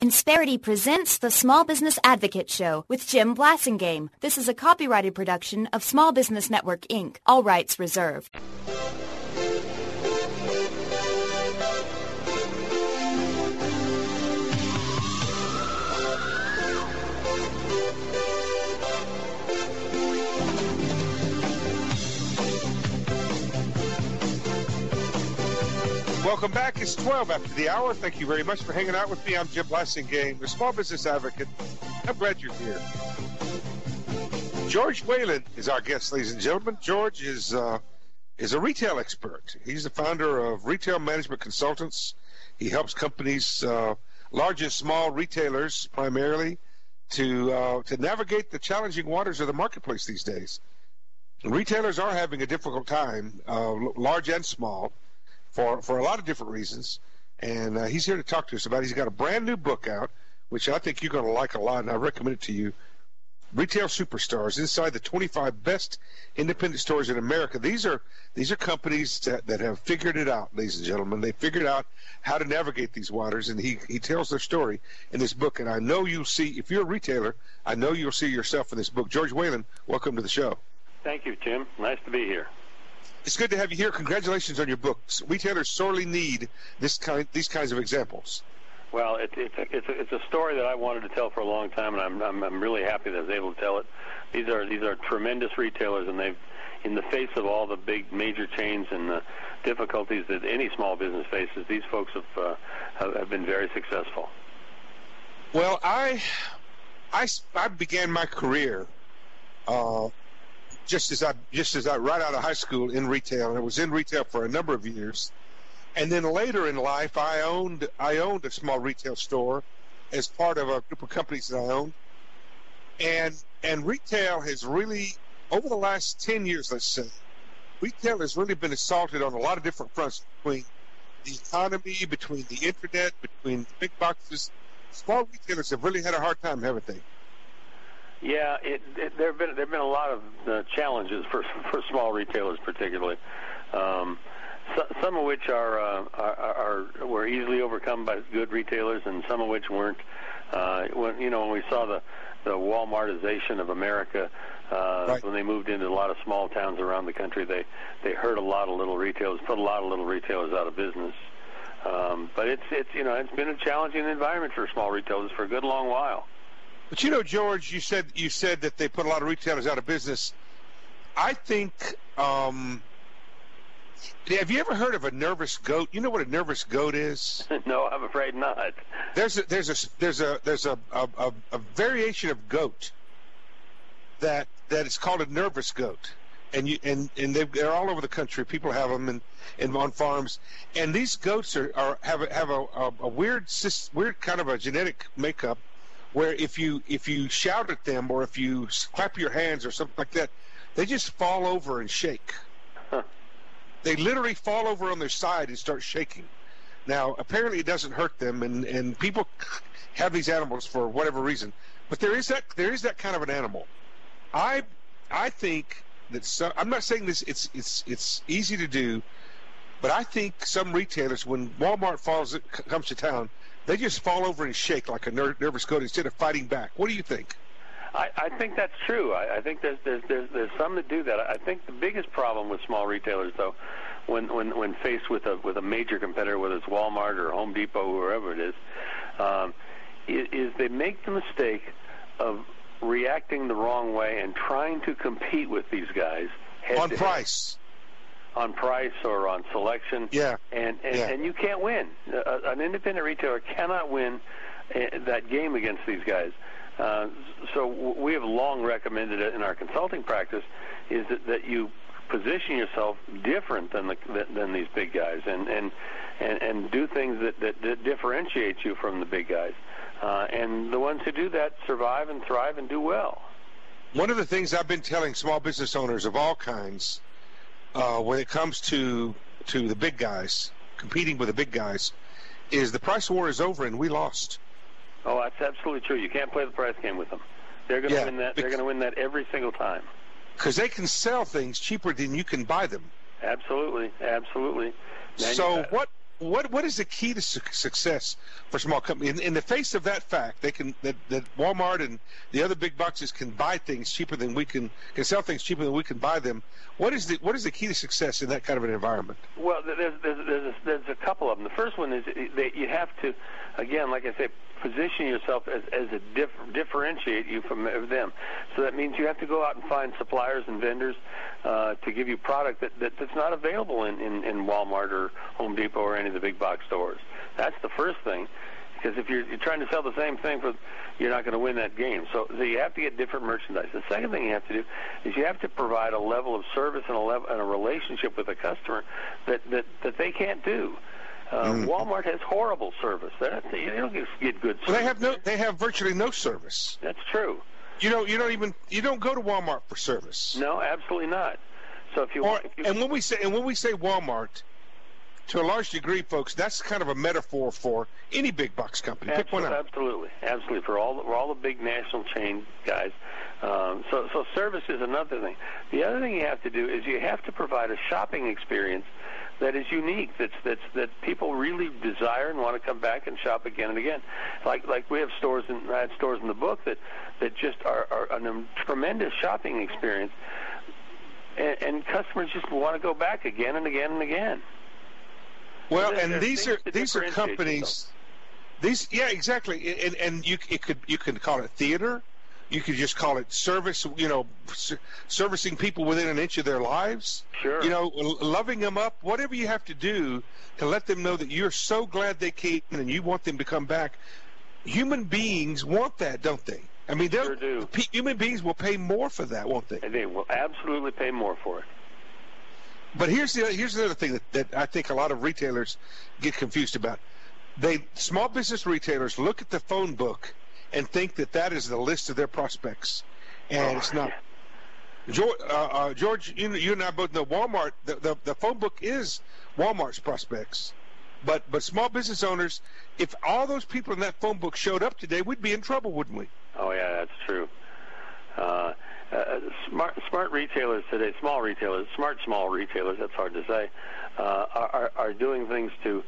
Insperity presents the Small Business Advocate Show with Jim Blasingame. This is a copyrighted production of Small Business Network, Inc. All rights reserved. Welcome back. It's 12 after the hour. Thank you very much for hanging out with me. I'm Jim Blasingame, the Small Business Advocate. I'm glad you're here. George Whalen is our guest, ladies and gentlemen. George is a retail expert. He's the founder of Retail Management Consultants. He helps companies, large and small retailers primarily, to navigate the challenging waters of the marketplace these days. Retailers are having a difficult time, large and small, for a lot of different reasons, and he's here to talk to us about it. He's got a brand new book out, which I think you're going to like a lot, and I recommend it to you. Retail Superstars, Inside the 25 Best Independent Stores in America. These are companies that have figured it out, ladies and gentlemen. They figured out how to navigate these waters, and he tells their story in this book. And I know you'll see, if you're a retailer, I know you'll see yourself in this book. George Whalen, welcome to the show. Thank you, Jim. Nice to be here. It's good to have you here. Congratulations on your books. Retailers sorely need these kinds of examples. Well, it's a story that I wanted to tell for a long time, and I'm really happy that I was able to tell it. These are tremendous retailers, and they've, in the face of all the big major chains and the difficulties that any small business faces, these folks have been very successful. Well, I began my career just as I right out of high school in retail, and I was in retail for a number of years. And then later in life, I owned a small retail store as part of a group of companies that I owned. And retail has really, over the last 10 years, let's say, retail has really been assaulted on a lot of different fronts, between the economy, between the internet, between big boxes. Small retailers have really had a hard time, haven't they? Yeah, there have been a lot of challenges for small retailers, particularly. Some of which were easily overcome by good retailers, and some of which weren't. When we saw the Walmartization of America, right, when they moved into a lot of small towns around the country, they hurt a lot of little retailers, put a lot of little retailers out of business. But it's been a challenging environment for small retailers for a good long while. But George, you said that they put a lot of retailers out of business. I think. Have you ever heard of a nervous goat? You know what a nervous goat is? No, I'm afraid not. There's a variation of goat that is called a nervous goat, and they're all over the country. People have them on farms, and these goats have a weird kind of a genetic makeup, where if you shout at them or if you clap your hands or something like that, they just fall over and shake. Huh. They literally fall over on their side and start shaking. Now, apparently it doesn't hurt them, and people have these animals for whatever reason. But there is that kind of an animal. I think that I'm not saying this. It's easy to do, but I think some retailers, when Walmart comes to town, they just fall over and shake like a nervous goat instead of fighting back. What do you think? I think that's true. I think there's some that do that. I think the biggest problem with small retailers, though, when faced with a major competitor, whether it's Walmart or Home Depot or whoever it is they make the mistake of reacting the wrong way and trying to compete with these guys on price. On price or on selection, yeah, and you can't win. An independent retailer cannot win that game against these guys. So we have long recommended it in our consulting practice, is that you position yourself different than these big guys, and do things that differentiate you from the big guys. And the ones who do that survive and thrive and do well. One of the things I've been telling small business owners of all kinds, when it comes to the big guys, competing with the big guys, is the price war is over and we lost. Oh, that's absolutely true. You can't play the price game with them. They're going to win that. They're going to win that every single time. Because they can sell things cheaper than you can buy them. Absolutely. So what is the key to success for small companies? In the face of that fact, that Walmart and the other big boxes can buy things cheaper than we can sell things cheaper than we can buy them. What is the key to success in that kind of an environment? Well, there's a couple of them. The first one is that you have to, again, like I say, position yourself as a differentiate you from them. So that means you have to go out and find suppliers and vendors to give you product that's not available in Walmart or Home Depot or any of the big box stores. That's the first thing, because if you're trying to sell the same thing, you're not going to win that game. So you have to get different merchandise. The second thing you have to do is you have to provide a level of service and a relationship with the customer that they can't do. Walmart has horrible service. They don't get good service. Well, they have virtually no service. That's true. You don't go to Walmart for service. No, absolutely not. So and when we say Walmart, to a large degree, folks, that's kind of a metaphor for any big box company. Pick one out. Absolutely, for all the big national chain guys. So service is another thing. The other thing you have to do is you have to provide a shopping experience that is unique, that people really desire and want to come back and shop again and again. Like we have stores in the book that just are a tremendous shopping experience, and customers just want to go back again and again and again. Well, and these are companies. Exactly. And you can call it theater. You could just call it service, servicing people within an inch of their lives. Sure. Loving them up, whatever you have to do to let them know that you're so glad they came and you want them to come back. Human beings want that, don't they? I mean, sure do. Human beings will pay more for that, won't they? And they will absolutely pay more for it. But here's the other thing that I think a lot of retailers get confused about. Small business retailers look at the phone book and think that is the list of their prospects, and it's not. George, you and I both know Walmart. The phone book is Walmart's prospects, but small business owners, if all those people in that phone book showed up today, we'd be in trouble, wouldn't we? Oh yeah, that's true. Smart retailers today, small retailers, small retailers. That's hard to say. Are doing things to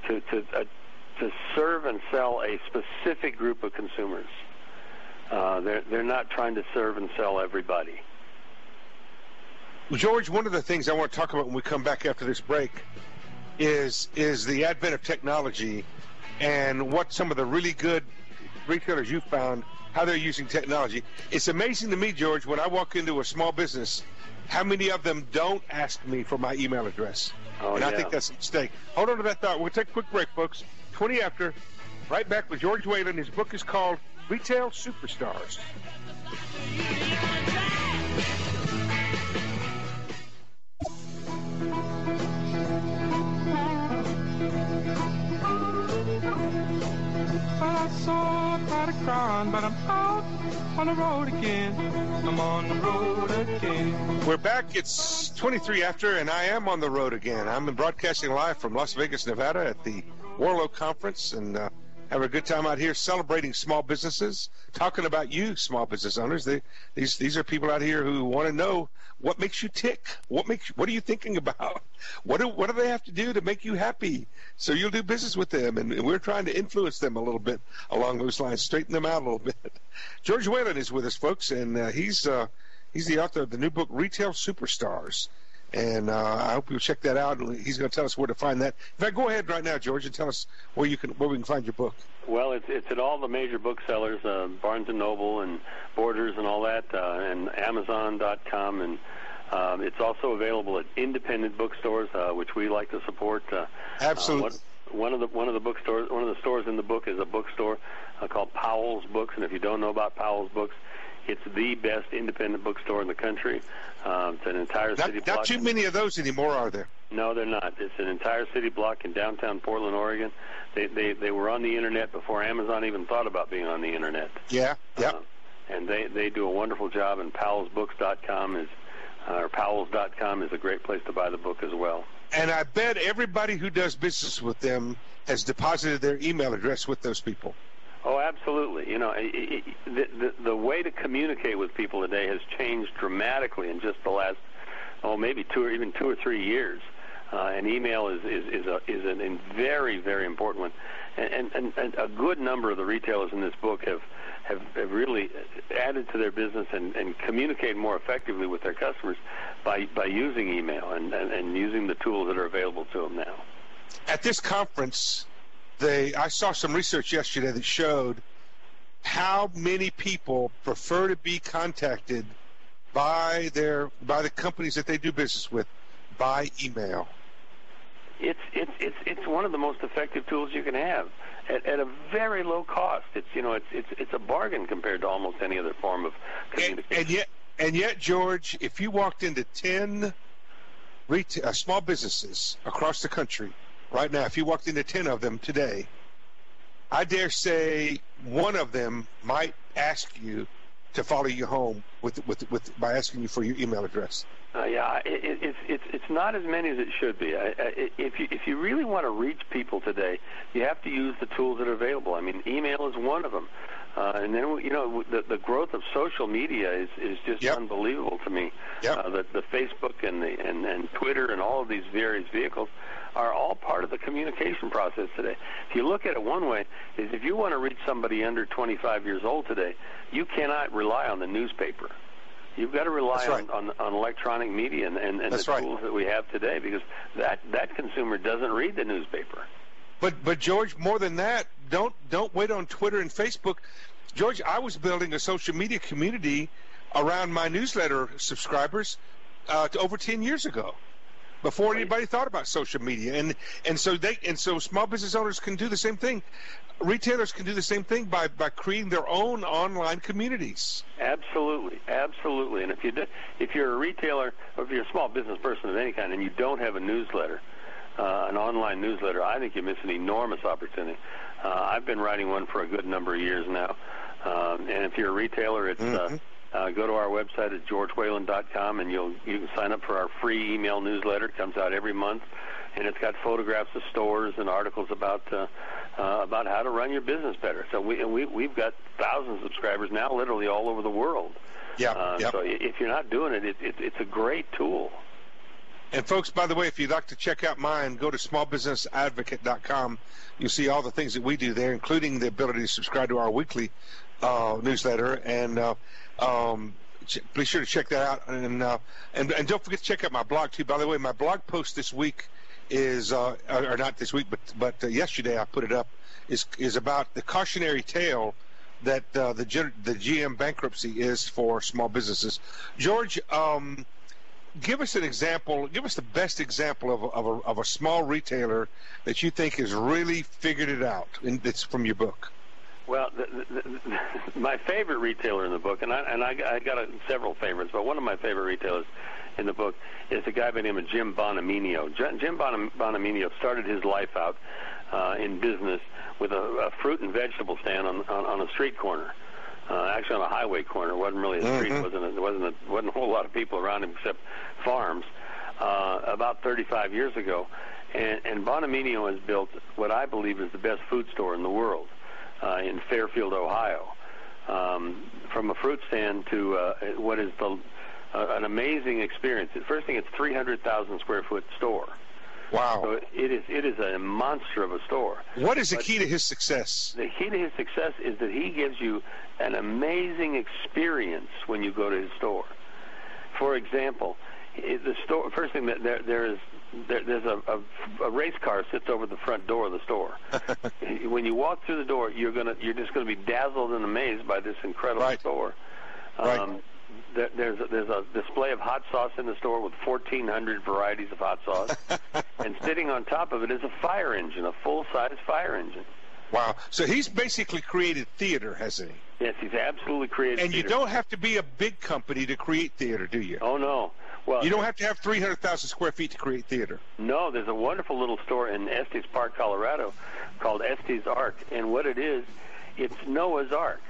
serve and sell a specific group of consumers. They're not trying to serve and sell everybody. Well, George, one of the things I want to talk about when we come back after this break is the advent of technology and what some of the really good retailers you found, how they're using technology. It's amazing to me, George, when I walk into a small business, how many of them don't ask me for my email address. I think that's a mistake. Hold on to that thought. We'll take a quick break, folks. 20 after. Right back with George Whalen. His book is called Retail Superstars. I saw a pot of crown, but I'm out on the road again. I'm on the road again. We're back. It's 23 after, and I am on the road again. I'm broadcasting live from Las Vegas, Nevada at the Warlow Conference, and have a good time out here celebrating small businesses, talking about you, small business owners. These are people out here who want to know what makes you tick. What are you thinking about? What do they have to do to make you happy so you'll do business with them? And we're trying to influence them a little bit along those lines, straighten them out a little bit. George Whalen is with us, folks, and he's the author of the new book, Retail Superstars. And I hope you'll check that out. He's going to tell us where to find that. In fact, go ahead right now, George, and tell us where we can find your book. Well, it's at all the major booksellers, Barnes & Noble and Borders and all that, and Amazon.com, and it's also available at independent bookstores, which we like to support. Absolutely. One of the stores in the book is a bookstore called Powell's Books, and if you don't know about Powell's Books, it's the best independent bookstore in the country. It's an entire city block. Not too many of those anymore, are there? No, they're not. It's an entire city block in downtown Portland, Oregon. They were on the internet before Amazon even thought about being on the internet. Yeah. And they do a wonderful job. And PowellsBooks.com or Powells.com is a great place to buy the book as well. And I bet everybody who does business with them has deposited their email address with those people. Oh, absolutely. The way to communicate with people today has changed dramatically in just the last, maybe 2 or 3 years. And email is a very, very important one. And a good number of the retailers in this book have really added to their business and communicate more effectively with their customers by using email and using the tools that are available to them now. At this conference, I saw some research yesterday that showed how many people prefer to be contacted by the companies that they do business with by email. It's one of the most effective tools you can have at a very low cost. It's a bargain compared to almost any other form of communication. And yet, George, if you walked into 10 small businesses across the country right now, if you walked into 10 of them today, I dare say one of them might ask you to follow you home by asking you for your email address. It's not as many as it should be. If you really want to reach people today, you have to use the tools that are available. I mean, email is one of them, and then the growth of social media is just unbelievable to me. The Facebook and Twitter and all of these various vehicles are all part of the communication process today. If you look at it one way, is if you want to reach somebody under 25 years old today, you cannot rely on the newspaper. You've got to rely on electronic media and the tools that we have today, because that consumer doesn't read the newspaper. But George, more than that, don't wait on Twitter and Facebook. George, I was building a social media community around my newsletter subscribers over 10 years ago, before anybody thought about social media, and so small business owners can do the same thing. Retailers can do the same thing by creating their own online communities. Absolutely. And if you're a retailer or if you're a small business person of any kind and you don't have a newsletter, an online newsletter, I think you miss an enormous opportunity. I've been writing one for a good number of years now, and if you're a retailer, it's go to our website at georgewhalen.com, and you can sign up for our free email newsletter. It comes out every month, and it's got photographs of stores and articles about how to run your business better. So we've got thousands of subscribers now, literally all over the world. So if you're not doing it, it's a great tool. And folks, by the way, if you'd like to check out mine, go to smallbusinessadvocate.com. You'll see all the things that we do there, including the ability to subscribe to our weekly newsletter. And be sure to check that out. And don't forget to check out my blog too. By the way, my blog post this week is, or not this week, but yesterday I put it up, is about the cautionary tale that the GM bankruptcy is for small businesses. George, give us an example. Give us the best example of a small retailer that you think has really figured it out. It's from your book. Well, my favorite retailer in the book, and I got several favorites, but one of my favorite retailers in the book is a guy by the name of Jim Bonaminio. Jim Bonaminio started his life out in business with a fruit and vegetable stand on a street corner. Actually, on a highway corner. It wasn't really a street. There wasn't a whole lot of people around him except farms. About 35 years ago, and Bonaminio has built what I believe is the best food store in the world in Fairfield, Ohio. From a fruit stand to what is an amazing experience. First thing, it's 300,000 square foot store. Wow. So it is a monster of a store. What is the key to his success? The key to his success is that he gives you an amazing experience when you go to his store. For example, the store, first thing, that there's a race car sits over the front door of the store. When you walk through the door, you're just gonna be dazzled and amazed by this incredible store. There's a display of hot sauce in the store with 1,400 varieties of hot sauce, and sitting on top of it is a fire engine, a full-size fire engine. Wow! So he's basically created theater, hasn't he? Yes, he's absolutely created. And theater. You don't have to be a big company to create theater, do you? Oh no. Well, you don't have to have 300,000 square feet to create theater. No, there's a wonderful little store in Estes Park, Colorado, called Estes Ark, and what it is, it's Noah's Ark.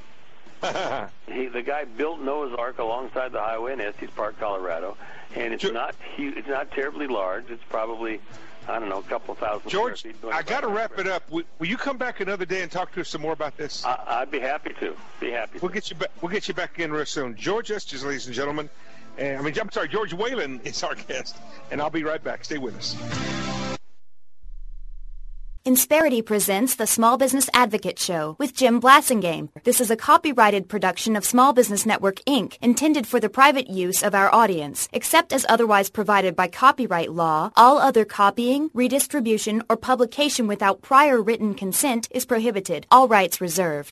The guy built Noah's Ark alongside the highway in Estes Park, Colorado, and it's not huge, it's not terribly large. It's probably, I don't know, a couple thousand George, square feet. I got to wrap it up. Will you come back another day and talk to us some more about this? I'd be happy to. We'll get you back again real soon. George Estes, ladies and gentlemen. I'm sorry, George Whalen is our guest, and I'll be right back. Stay with us. Insperity presents the Small Business Advocate Show with Jim Blasingame. This is a copyrighted production of Small Business Network, Inc., intended for the private use of our audience. Except as otherwise provided by copyright law, all other copying, redistribution, or publication without prior written consent is prohibited. All rights reserved.